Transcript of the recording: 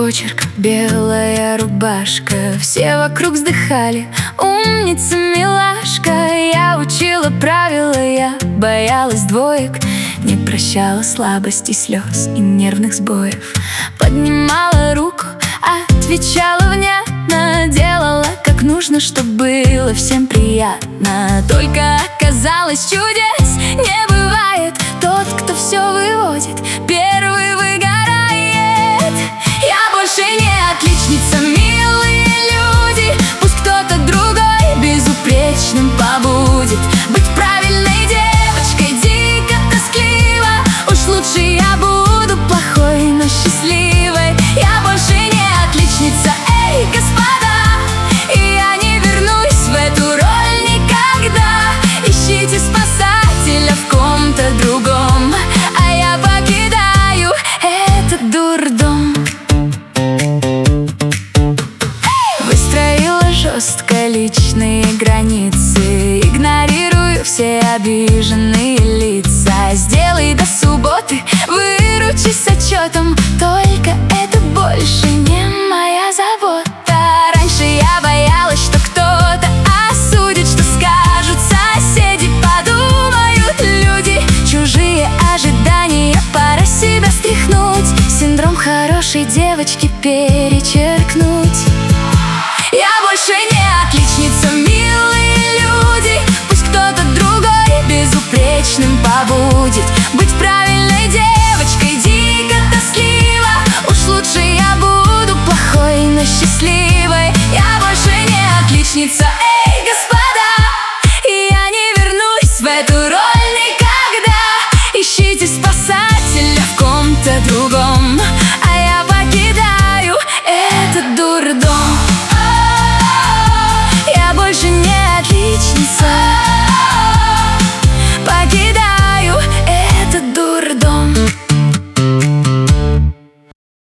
почерк, белая рубашка. Все вокруг вздыхали: умница, милашка. Я учила правила, я боялась двоек, не прощала слабости, слез и нервных сбоев. Поднимала руку, отвечала внятно, делала как нужно, чтоб было всем приятно. Только оказалось, чудес не бывает. Тот, кто все выводит, первый выгорает. Я больше не отличница, милые люди. Пусть кто-то другой безупречным побудет. Быть правильной девочкой дико тоскливо. Уж лучше я буду плохой, но счастливой. Я больше не отличница, эй, господа, и я не вернусь в эту роль никогда. Ищите спасателя в ком-то другом, а я покидаю этот дурдом. Выстроила жестко личные границы, игнорирую все обиженные лица. Сделай до субботы, выручи с отчетом, только это больше не моя забота. Раньше я боялась, что кто-то осудит, что скажут соседи, подумают люди. Чужие ожидания, пора себя стряхнуть. Синдром хорошей девочки